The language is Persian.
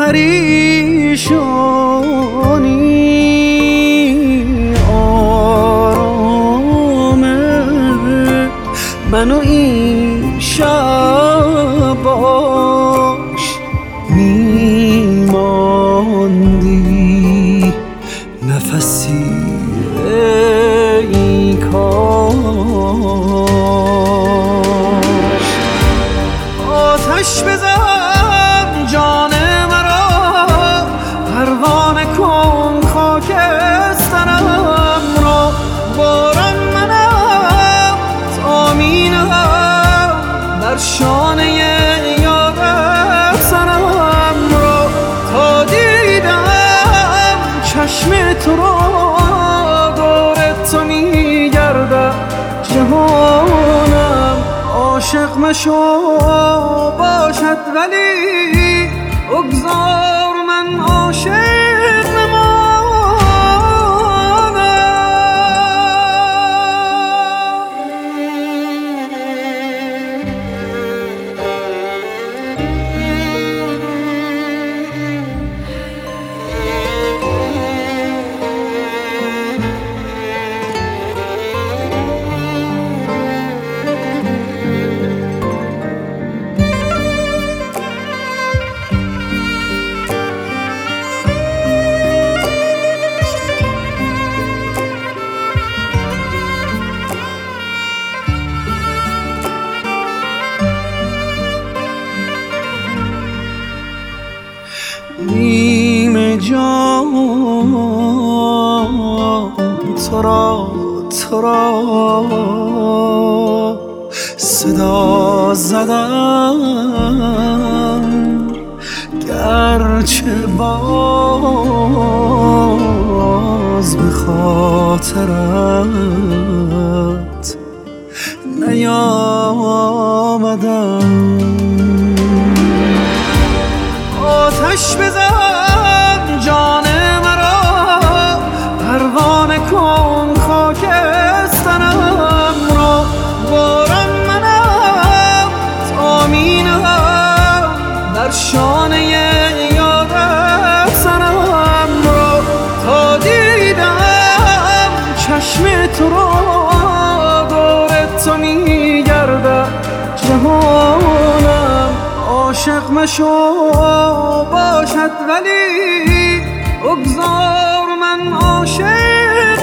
پریشانی آرامه منو این شب باش میماندی نفسی ای کاش آتش بزن جان مرا پروانه کن خاکسترم را باران منم تامینم بر شانه یادت سرم را تا دیدم چشم تو را دور تو میگردم جهانم عاشق مشو باشد ولی بگذار من عاشق نیم جان تو را صدا زدم گرچه باز به خاطرت نیامدم آتش بزن جان مرا پروانه کن خاکسترم را باران منم تامینم بر شانه یادت سرم را تا دیدم چشم تو را دور تو میگردم جهانم عاشق مشو باشد ولی بگذار من عاشق